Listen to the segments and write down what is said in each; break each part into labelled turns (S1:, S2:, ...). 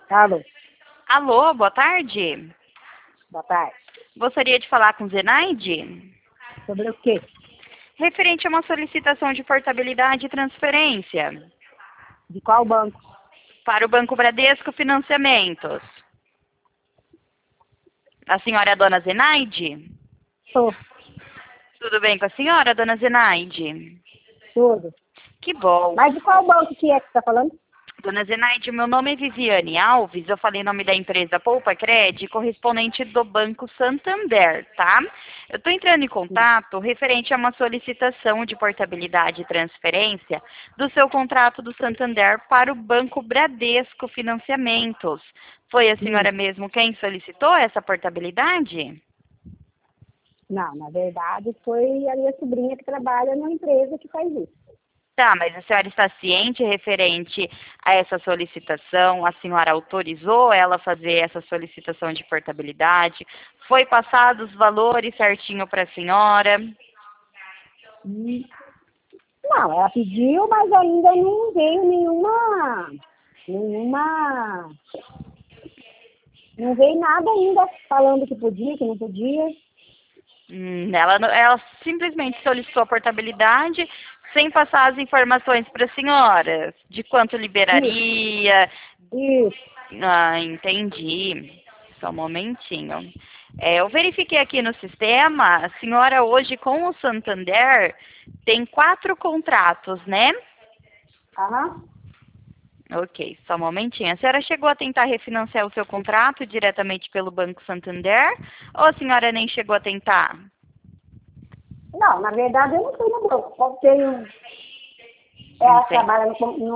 S1: Alô,
S2: Alô, boa tarde.
S1: boa tarde.
S2: Gostaria de falar com Zenaide?
S1: Sobre o quê?
S2: Referente a uma solicitação de portabilidade e transferência
S1: De qual banco?
S2: para o Banco Bradesco Financiamentos. A senhora é a dona Zenaide?
S1: Sou,
S2: Tudo bem com a senhora, dona Zenaide?
S1: tudo.
S2: Que bom.
S1: Mas de qual banco que é que você está falando?
S2: Dona Zenaide, meu nome é Viviane Alves, eu falei em nome da empresa Poupa Cred, correspondente do Banco Santander, tá? Eu estou entrando em contato referente a uma solicitação de portabilidade e transferência do seu contrato do Santander para o Banco Bradesco Financiamentos. Foi a senhora mesmo quem solicitou essa portabilidade?
S1: Não, na verdade foi a minha sobrinha que trabalha numa empresa que faz isso.
S2: Tá, mas a senhora está ciente referente a essa solicitação? A senhora autorizou ela a fazer essa solicitação de portabilidade? Foi passado os valores certinho para a senhora?
S1: Hum, Não, ela pediu, mas ainda não veio não veio nada ainda falando que podia, que não podia.
S2: Ela simplesmente solicitou a portabilidade sem passar as informações para a senhora de quanto liberaria.
S1: Isso.
S2: Ah, entendi. Só um momentinho. Eu verifiquei aqui no sistema, a senhora hoje com o Santander tem 4 contratos, né?
S1: Aham.
S2: Ok, só um momentinho. A senhora chegou a tentar refinanciar o seu contrato diretamente pelo Banco Santander ou a senhora nem chegou a tentar?
S1: Não, na verdade eu não fui no banco. Só tenho. Ela
S2: Entendi.
S1: trabalha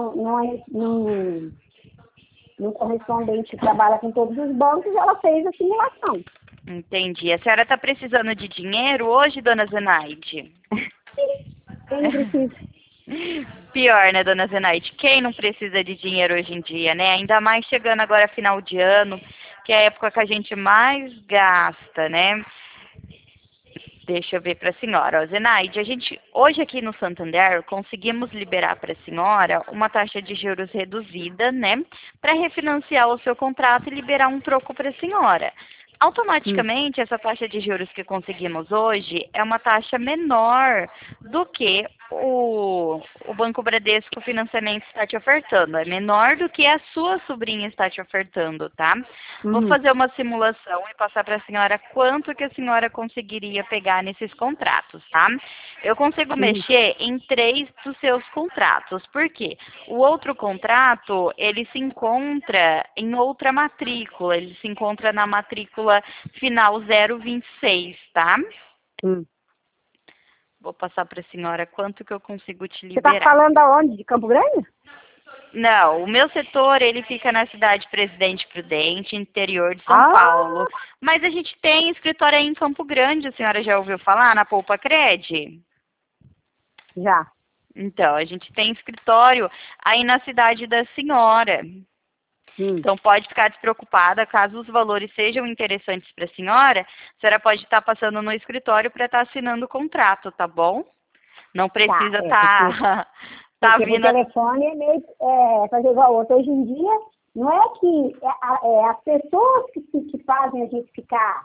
S1: no correspondente que trabalha com todos os bancos, ela fez a simulação.
S2: Entendi. A senhora está precisando de dinheiro hoje, dona Zenaide?
S1: Quem não precisa?
S2: Pior, né, dona Zenaide? Quem não precisa de dinheiro hoje em dia, né? Ainda mais chegando agora final de ano, que é a época que a gente mais gasta, né? Deixa eu ver para a senhora. Ó, Zenaide, a gente, hoje aqui no Santander, conseguimos liberar para a senhora uma taxa de juros reduzida, né? Para refinanciar o seu contrato e liberar um troco para a senhora. Automaticamente, essa taxa de juros que conseguimos hoje é uma taxa menor do que o Banco Bradesco Financiamento está te ofertando. É menor do que a sua sobrinha está te ofertando, tá? Vou
S1: Uhum.
S2: fazer uma simulação e passar para a senhora quanto que a senhora conseguiria pegar nesses contratos, tá? Eu consigo
S1: Uhum.
S2: mexer em 3 dos seus contratos. Por quê? O outro contrato, ele se encontra em outra matrícula. Ele se encontra na matrícula final 026, tá?
S1: Uhum.
S2: Vou passar para a senhora quanto que eu consigo te
S1: Você está
S2: liberar.
S1: falando aonde? De Campo Grande?
S2: Não, o meu setor, ele fica na cidade Presidente Prudente, interior de São
S1: Ah,
S2: Paulo. Mas a gente tem escritório aí em Campo Grande, a senhora já ouviu falar, na Poupa Cred?
S1: já.
S2: Então, a gente tem escritório aí na cidade da senhora.
S1: Hum.
S2: Então, pode ficar despreocupada, caso os valores sejam interessantes para a senhora pode estar passando no escritório para estar assinando o contrato, tá bom? Não
S1: Tá,
S2: precisa
S1: porque,
S2: estar tá
S1: porque por
S2: vindo.
S1: telefone é meio fazer igual outro. Hoje em dia, não é que as pessoas que fazem a gente ficar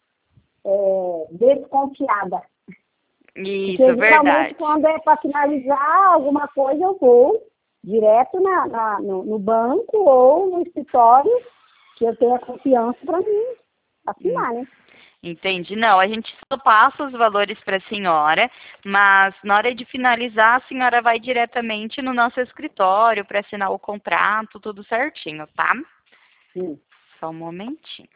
S1: desconfiada. Porque
S2: Isso,
S1: geralmente
S2: verdade.
S1: quando é para finalizar alguma coisa, eu vou direto no banco ou no escritório, que eu tenha confiança para mim
S2: Hum,
S1: assinar, né?
S2: Entendi. Não, a gente só passa os valores para a senhora, mas na hora de finalizar, a senhora vai diretamente no nosso escritório para assinar o contrato, tudo certinho, tá?
S1: Sim.
S2: Só um momentinho.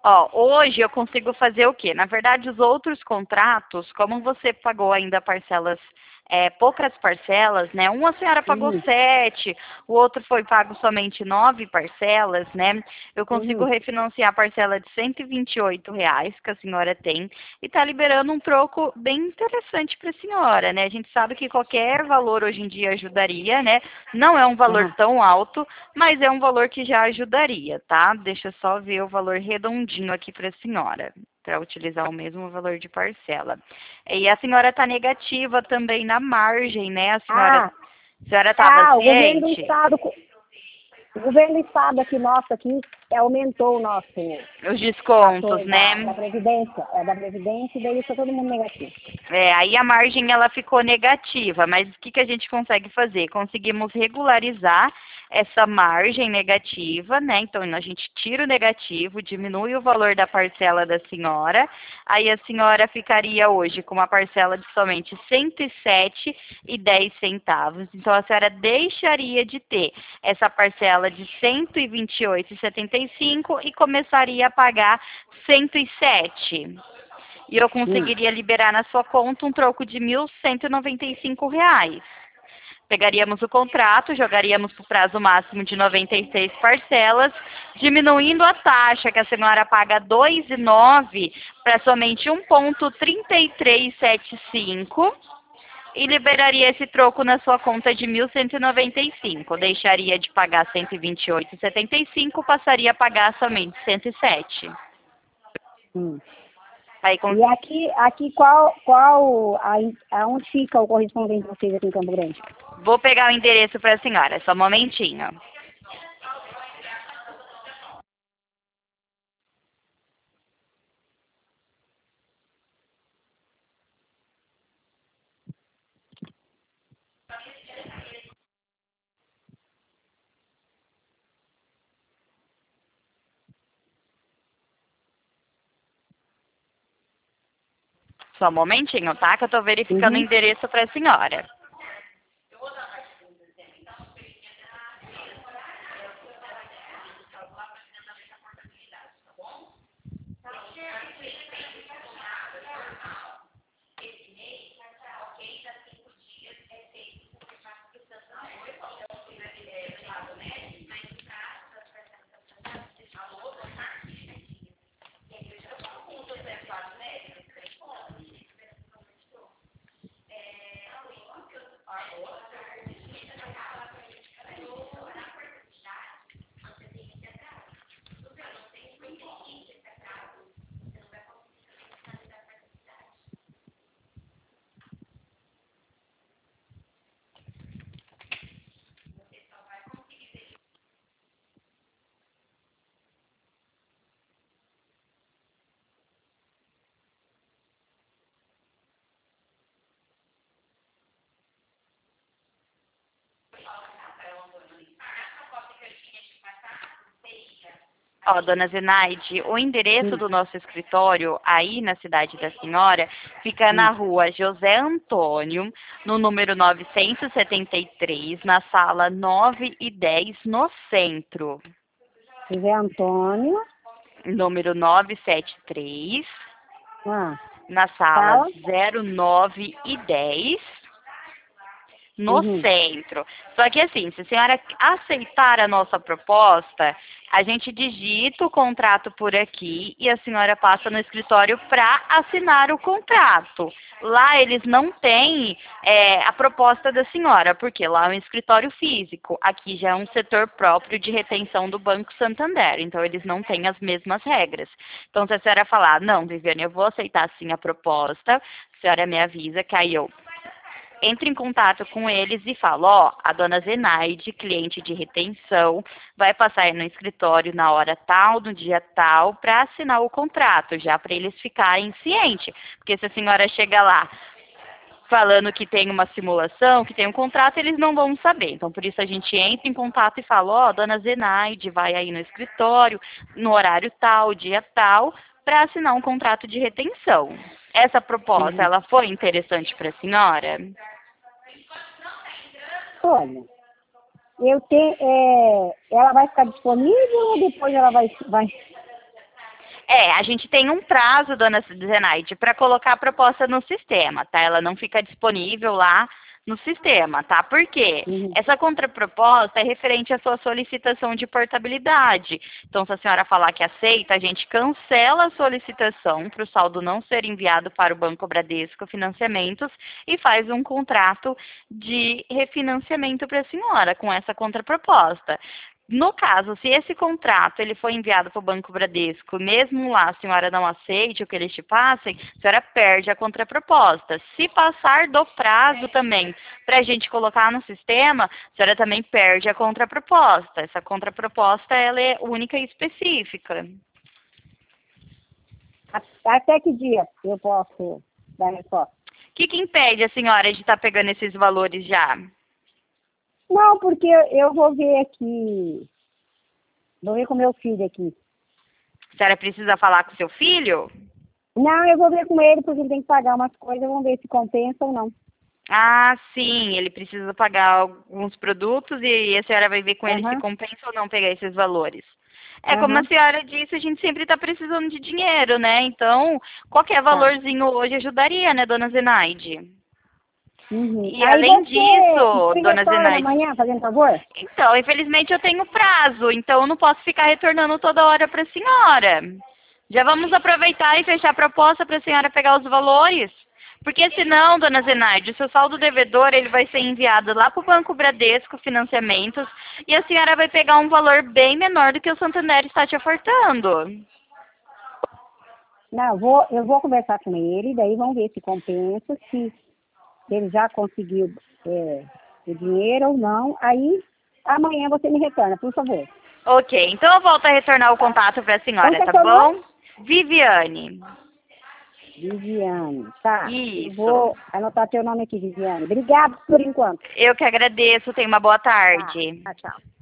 S2: Ó, hoje eu consigo fazer o quê? Na verdade, os outros contratos, como você pagou ainda parcelas, poucas parcelas, né? Um a senhora pagou
S1: Uhum.
S2: 7, o outro foi pago somente 9 parcelas, né? Eu consigo
S1: Uhum.
S2: refinanciar a parcela de R$ 128 que a senhora tem e tá liberando um troco bem interessante para a senhora, né? A gente sabe que qualquer valor hoje em dia ajudaria, né? Não é um valor
S1: Aham.
S2: tão alto, mas é um valor que já ajudaria, tá? Deixa eu só ver o valor redondinho aqui para a senhora, para utilizar o mesmo valor de parcela. E a senhora está negativa também na margem, né?
S1: Ah,
S2: A senhora estava
S1: o governo do
S2: ciente?
S1: estado, o governo do estado aqui, nosso aqui, aumentou o nosso
S2: Os descontos,
S1: fator
S2: né?
S1: da Previdência, e daí está todo mundo negativo.
S2: Aí a margem ela ficou negativa, mas o que a gente consegue fazer? Conseguimos regularizar essa margem negativa, né? Então a gente tira o negativo, diminui o valor da parcela da senhora, aí a senhora ficaria hoje com uma parcela de somente R$ 107,10. Então a senhora deixaria de ter essa parcela de R$ 128,75 e começaria a pagar 107. E eu
S1: Hum.
S2: conseguiria liberar na sua conta um troco de R$ 1.195. Pegaríamos o contrato, jogaríamos para o prazo máximo de 96 parcelas, diminuindo a taxa que a senhora paga 2,9 para somente 1,3375 e liberaria esse troco na sua conta de 1.195. Deixaria de pagar 128,75, passaria a pagar somente 107.
S1: Hum.
S2: Aí,
S1: E aqui aonde fica o correspondente de vocês aqui em Campo Grande?
S2: vou pegar o endereço para a senhora, só um momentinho. Só um momentinho, tá? Que eu tô verificando o
S1: Uhum.
S2: endereço para a senhora. Ó, dona Zenaide, o endereço
S1: Hum.
S2: do nosso escritório, aí na cidade da senhora, fica na
S1: Hum.
S2: rua José Antônio, no número 973, na sala 9 e 10, no centro.
S1: José Antônio.
S2: Número 973,
S1: Ah,
S2: na sala
S1: fala.
S2: 09 e 10, no
S1: Uhum.
S2: centro. Só que assim, se a senhora aceitar a nossa proposta, a gente digita o contrato por aqui e a senhora passa no escritório para assinar o contrato. Lá eles não têm a proposta da senhora, porque lá é um escritório físico. Aqui já é um setor próprio de retenção do Banco Santander, então eles não têm as mesmas regras. Então, se a senhora falar, não, Viviane, eu vou aceitar sim a proposta, a senhora me avisa que aí eu entre em contato com eles e fala, ó, a dona Zenaide, cliente de retenção, vai passar aí no escritório na hora tal, no dia tal, para assinar o contrato, já para eles ficarem cientes. Porque se a senhora chega lá falando que tem uma simulação, que tem um contrato, eles não vão saber. Então, por isso a gente entra em contato e fala, ó, dona Zenaide, vai aí no escritório, no horário tal, dia tal, para assinar um contrato de retenção. Essa proposta,
S1: Uhum.
S2: ela foi interessante para a senhora?
S1: Olha, ela vai ficar disponível ou depois ela vai...
S2: A gente tem um prazo, dona Zenaide, para colocar a proposta no sistema, tá? Ela não fica disponível lá no sistema, tá? Por quê?
S1: Uhum.
S2: Essa contraproposta é referente à sua solicitação de portabilidade. Então, se a senhora falar que aceita, a gente cancela a solicitação para o saldo não ser enviado para o Banco Bradesco Financiamentos e faz um contrato de refinanciamento para a senhora com essa contraproposta. No caso, se esse contrato ele foi enviado para o Banco Bradesco, mesmo lá a senhora não aceite o que eles te passem, a senhora perde a contraproposta. Se passar do prazo também para a gente colocar no sistema, a senhora também perde a contraproposta. Essa contraproposta ela é única e específica.
S1: Até que dia eu posso dar a resposta?
S2: O que impede a senhora de estar pegando esses valores já?
S1: Não, porque eu vou ver aqui. Vou ver com meu filho aqui.
S2: A senhora precisa falar com seu filho?
S1: Não, eu vou ver com ele, porque ele tem que pagar umas coisas, vamos ver se compensa ou não.
S2: Ah, sim, ele precisa pagar alguns produtos e a senhora vai ver com ele se
S1: Aham.
S2: compensa ou não pegar esses valores. Como a
S1: Aham.
S2: senhora disse, a gente sempre está precisando de dinheiro, né? Então, qualquer
S1: Tá.
S2: valorzinho hoje ajudaria, né, dona Zenaide?
S1: Uhum.
S2: E
S1: Aí
S2: além
S1: você
S2: disso,
S1: me
S2: dona
S1: retorna
S2: Zenaide,
S1: amanhã, fazendo favor?
S2: então, infelizmente eu tenho prazo, então eu não posso ficar retornando toda hora para a senhora. Já vamos aproveitar e fechar a proposta para a senhora pegar os valores? Porque senão, dona Zenaide, o seu saldo devedor ele vai ser enviado lá para o Banco Bradesco Financiamentos e a senhora vai pegar um valor bem menor do que o Santander está te ofertando.
S1: Não, eu vou conversar com ele, daí vamos ver se compensa, se ele já conseguiu o dinheiro ou não. Aí, amanhã você me retorna, por favor.
S2: Ok, então eu volto a retornar o contato para a
S1: Como
S2: senhora,
S1: que é
S2: tá
S1: seu nome?
S2: bom? Viviane.
S1: Viviane. Tá. Eu
S2: Isso.
S1: vou anotar teu nome aqui, Viviane. Obrigado por enquanto.
S2: Eu que agradeço, tenha uma boa
S1: Tá.
S2: tarde.
S1: Tchau, tchau.